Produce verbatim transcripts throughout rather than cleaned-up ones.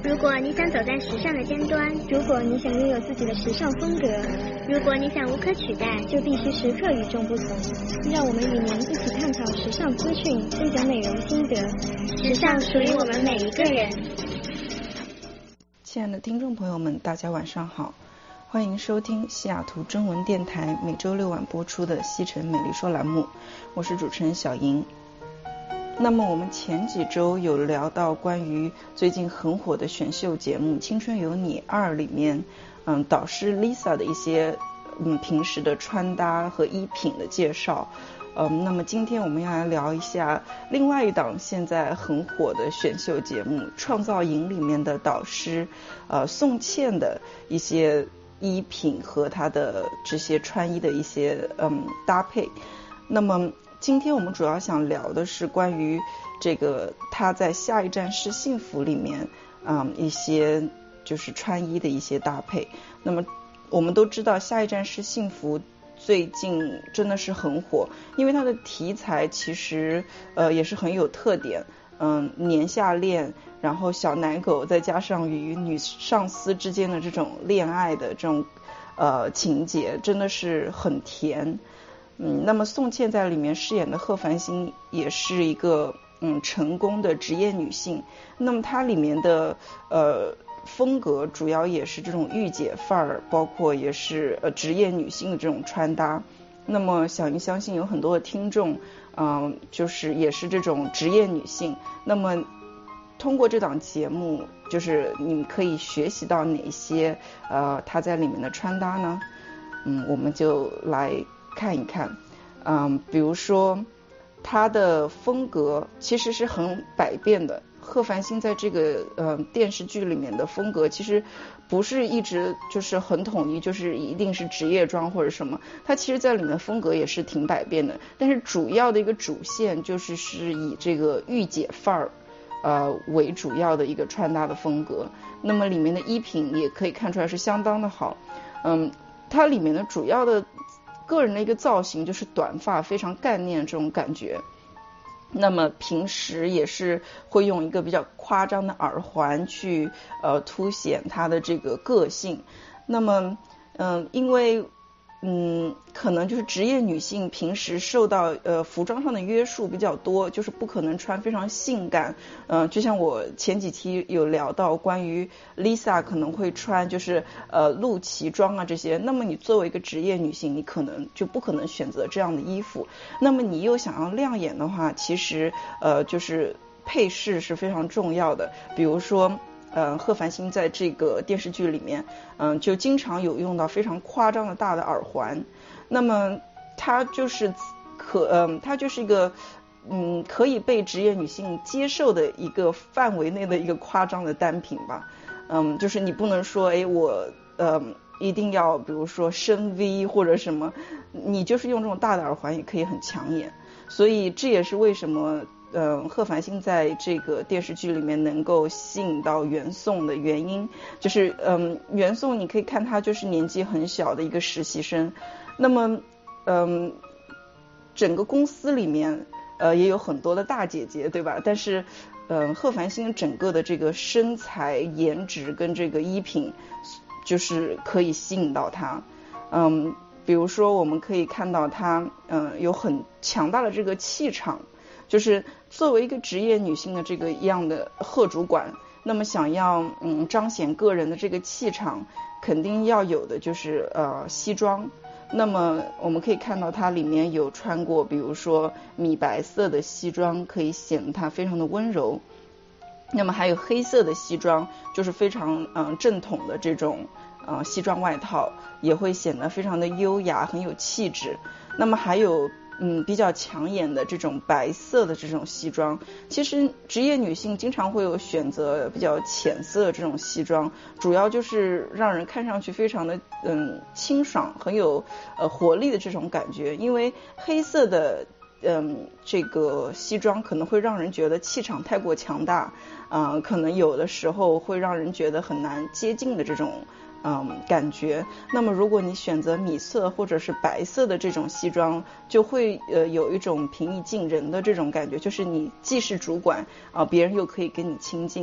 如果你想走在时尚的尖端，如果你想拥有自己的时尚风格，如果你想无可取代，就必须时刻与众不同。让我们与您一起探讨时尚资讯，分享美容心得。时尚属于我们每一个人。 亲爱的听众朋友们，大家晚上好，欢迎收听西雅图中文电台每周六晚播出的西城美丽说栏目，我是主持人小莹。那么我们前几周有聊到关于最近很火的选秀节目《青春有你二》里面，嗯，导师 Lisa 的一些嗯平时的穿搭和衣品的介绍。嗯，那么今天我们要来聊一下另外一档现在很火的选秀节目《创造营》里面的导师，呃，宋茜的一些衣品和她的这些穿衣的一些嗯搭配。那么今天我们主要想聊的是关于这个她在下一站是幸福里面嗯一些就是穿衣的一些搭配。那么我们都知道下一站是幸福最近真的是很火，因为它的题材其实呃也是很有特点，嗯，年下恋，然后小奶狗，再加上与女上司之间的这种恋爱的这种呃情节，真的是很甜。嗯，那么宋茜在里面饰演的贺繁星也是一个嗯成功的职业女性，那么她里面的呃风格主要也是这种御姐范儿，包括也是呃职业女性的这种穿搭。那么小莹相信有很多的听众嗯、呃、就是也是这种职业女性，那么通过这档节目就是你们可以学习到哪些呃她在里面的穿搭呢？嗯，我们就来看一看。嗯，比如说她的风格其实是很百变的。贺繁星在这个呃电视剧里面的风格其实不是一直就是很统一，就是一定是职业装或者什么，他其实在里面风格也是挺百变的，但是主要的一个主线就是是以这个御姐范儿呃为主要的一个穿搭的风格。那么里面的衣品也可以看出来是相当的好。嗯，它里面的主要的个人的一个造型就是短发，非常干练这种感觉。那么平时也是会用一个比较夸张的耳环去呃凸显她的这个个性。那么嗯、呃，因为嗯可能就是职业女性平时受到呃服装上的约束比较多，就是不可能穿非常性感。嗯、呃，就像我前几期有聊到关于 Lisa 可能会穿就是呃露脐装啊这些，那么你作为一个职业女性，你可能就不可能选择这样的衣服。那么你又想要亮眼的话，其实呃就是配饰是非常重要的。比如说呃，贺繁星在这个电视剧里面，嗯、呃，就经常有用到非常夸张的大的耳环。那么它就是可，嗯、呃，它就是一个，嗯，可以被职业女性接受的一个范围内的一个夸张的单品吧。嗯，就是你不能说，哎，我，呃，一定要，比如说深 V 或者什么，你就是用这种大的耳环也可以很抢眼。所以这也是为什么。嗯，贺繁星在这个电视剧里面能够吸引到袁颂的原因，就是嗯，袁颂你可以看他就是年纪很小的一个实习生，那么嗯，整个公司里面呃也有很多的大姐姐，对吧？但是嗯，贺繁星整个的这个身材、颜值跟这个衣品，就是可以吸引到他。嗯，比如说我们可以看到他嗯有很强大的这个气场。就是作为一个职业女性的这个一样的贺主管，那么想要嗯彰显个人的这个气场，肯定要有的就是呃西装。那么我们可以看到它里面有穿过比如说米白色的西装，可以显得它非常的温柔。那么还有黑色的西装，就是非常嗯、呃、正统的这种呃西装外套，也会显得非常的优雅，很有气质。那么还有嗯，比较抢眼的这种白色的这种西装，其实职业女性经常会有选择比较浅色的这种西装，主要就是让人看上去非常的嗯清爽，很有呃活力的这种感觉。因为黑色的嗯这个西装可能会让人觉得气场太过强大，啊、呃，可能有的时候会让人觉得很难接近的这种。嗯，感觉。那么如果你选择米色或者是白色的这种西装，就会呃有一种平易近人的这种感觉，就是你既是主管啊、呃，别人又可以跟你亲近，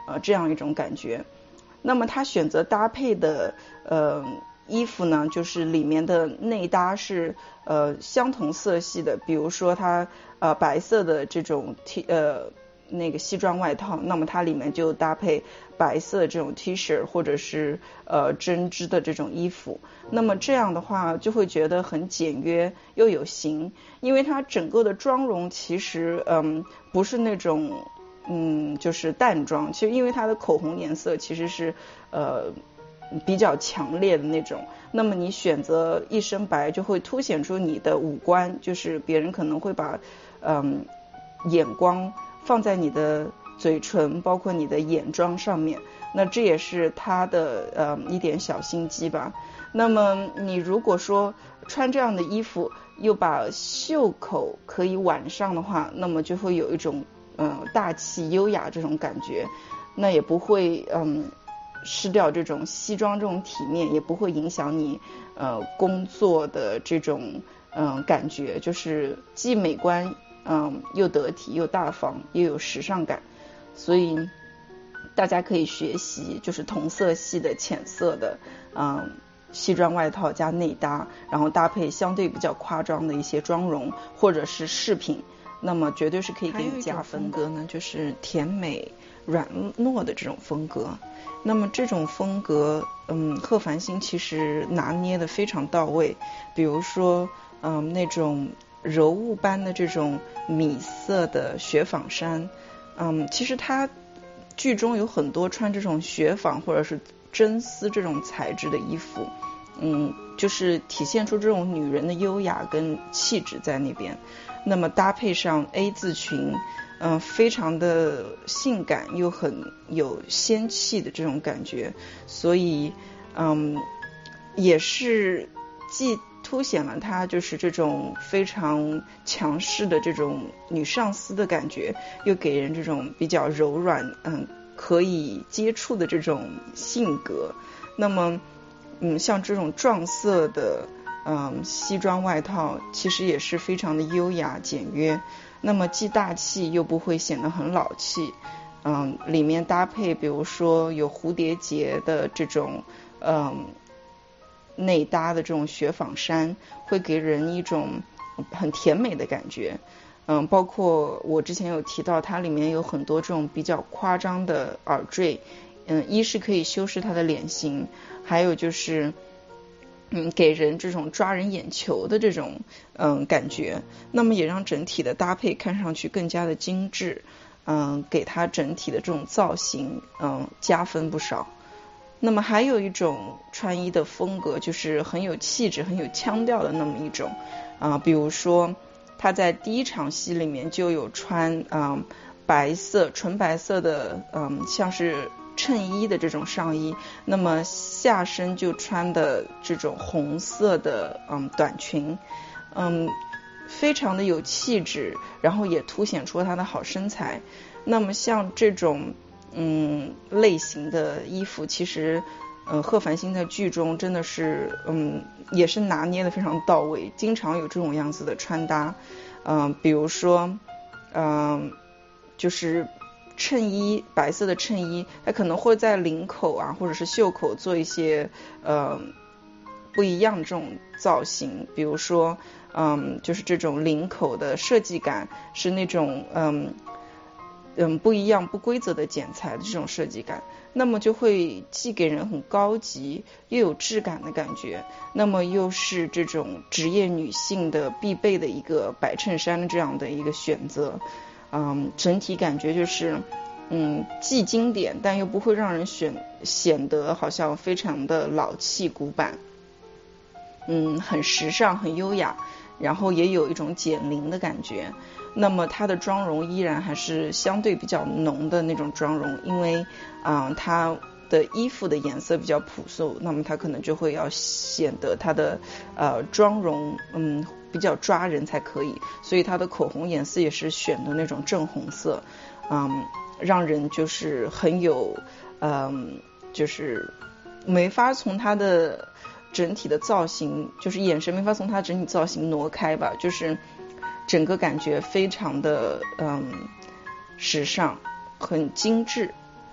呃这样一种感觉。那么他选择搭配的呃衣服呢，就是里面的内搭是呃相同色系的，比如说它呃白色的这种 T 呃那个西装外套，那么它里面就搭配白色这种 T 恤或者是呃针织的这种衣服。那么这样的话就会觉得很简约又有型，因为它整个的妆容其实嗯不是那种嗯就是淡妆，其实因为它的口红颜色其实是呃比较强烈的那种，那么你选择一身白就会凸显出你的五官，就是别人可能会把嗯眼光放在你的嘴唇包括你的眼妆上面，那这也是他的呃一点小心机吧。那么你如果说穿这样的衣服又把袖口可以挽上的话，那么就会有一种呃大气优雅这种感觉，那也不会嗯失掉这种西装这种体面，也不会影响你呃工作的这种嗯、呃、感觉，就是既美观嗯又得体又大方又有时尚感。所以大家可以学习就是同色系的浅色的嗯西装外套加内搭，然后搭配相对比较夸张的一些妆容或者是饰品，那么绝对是可以给你加分的。风格呢就是甜美软糯的这种风格，那么这种风格嗯贺繁星其实拿捏的非常到位，比如说嗯那种柔雾般的这种米色的雪纺衫，嗯其实它剧中有很多穿这种雪纺或者是真丝这种材质的衣服，嗯就是体现出这种女人的优雅跟气质在那边。那么搭配上 A 字裙，嗯非常的性感又很有仙气的这种感觉，所以嗯也是既凸显了她就是这种非常强势的这种女上司的感觉，又给人这种比较柔软嗯可以接触的这种性格。那么嗯像这种撞色的嗯西装外套其实也是非常的优雅简约，那么既大气又不会显得很老气。嗯里面搭配比如说有蝴蝶结的这种嗯内搭的这种雪纺衫，会给人一种很甜美的感觉。嗯，包括我之前有提到它里面有很多这种比较夸张的耳坠，嗯一是可以修饰它的脸型，还有就是嗯给人这种抓人眼球的这种嗯感觉，那么也让整体的搭配看上去更加的精致，嗯给它整体的这种造型嗯加分不少。那么还有一种穿衣的风格就是很有气质很有腔调的那么一种啊、呃，比如说他在第一场戏里面就有穿嗯、呃、白色纯白色的嗯、呃、像是衬衣的这种上衣，那么下身就穿的这种红色的嗯短裙，嗯非常的有气质，然后也凸显出他的好身材。那么像这种嗯类型的衣服其实嗯贺繁星在剧中真的是嗯也是拿捏的非常到位，经常有这种样子的穿搭。嗯比如说嗯就是衬衣白色的衬衣，它可能会在领口啊或者是袖口做一些呃不一样的这种造型，比如说嗯就是这种领口的设计感是那种嗯嗯不一样不规则的剪裁的这种设计感，那么就会既给人很高级又有质感的感觉，那么又是这种职业女性的必备的一个白衬衫的这样的一个选择。嗯整体感觉就是嗯既经典但又不会让人选显得好像非常的老气古板，嗯很时尚很优雅，然后也有一种减龄的感觉。那么它的妆容依然还是相对比较浓的那种妆容，因为啊、呃、它的衣服的颜色比较朴素，那么它可能就会要显得它的呃妆容嗯比较抓人才可以，所以它的口红颜色也是选的那种正红色，嗯让人就是很有嗯就是没法从它的整体的造型，就是眼神没法从它整体造型挪开吧，就是整个感觉非常的嗯时尚很精致。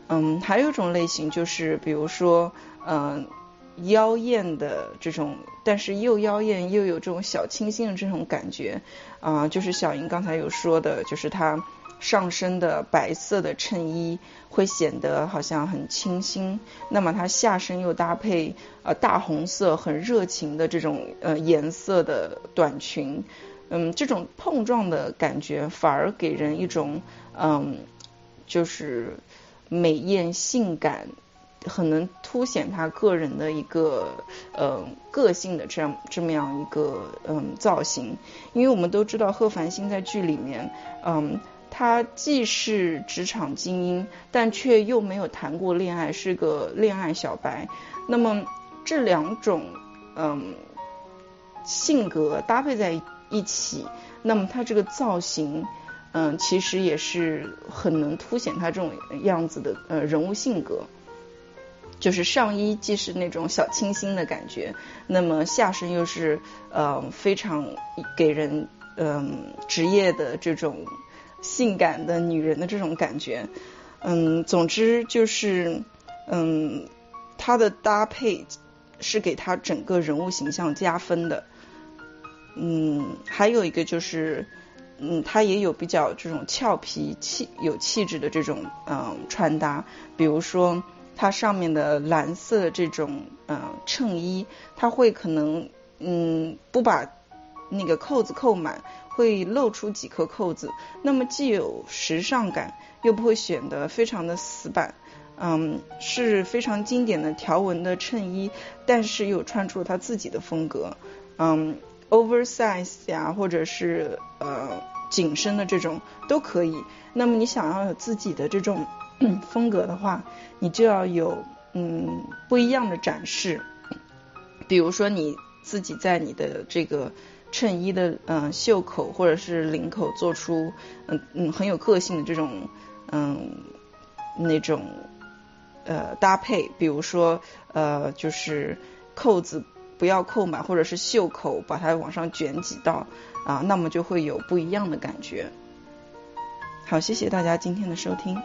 嗯，还有一种类型就是比如说嗯、呃、妖艳的这种，但是又妖艳又有这种小清新的这种感觉啊、呃，就是小莹刚才有说的，就是她上身的白色的衬衣会显得好像很清新，那么它下身又搭配呃大红色很热情的这种呃颜色的短裙，嗯，这种碰撞的感觉反而给人一种嗯就是美艳性感，很能凸显他个人的一个呃个性的这样这么样一个嗯造型。因为我们都知道贺繁星在剧里面嗯他既是职场精英，但却又没有谈过恋爱，是个恋爱小白。那么这两种嗯性格搭配在一起，那么他这个造型嗯其实也是很能凸显他这种样子的呃人物性格。就是上衣既是那种小清新的感觉，那么下身又是呃非常给人嗯、呃、职业的这种性感的女人的这种感觉。嗯，总之就是嗯她的搭配是给她整个人物形象加分的。嗯，还有一个就是嗯她也有比较这种俏皮气有气质的这种嗯、呃、穿搭，比如说它上面的蓝色这种呃衬衣，它会可能嗯不把那个扣子扣满，会露出几颗扣子，那么既有时尚感，又不会显得非常的死板。嗯，是非常经典的条纹的衬衣，但是又穿出了他自己的风格。嗯 oversize 呀，或者是呃紧身的这种都可以。那么你想要有自己的这种风格的话，你就要有嗯不一样的展示。比如说你自己在你的这个衬衣的嗯、呃、袖口或者是领口做出嗯嗯很有个性的这种嗯那种呃搭配，比如说呃就是扣子不要扣满，或者是袖口把它往上卷几道啊，那么就会有不一样的感觉。好，谢谢大家今天的收听。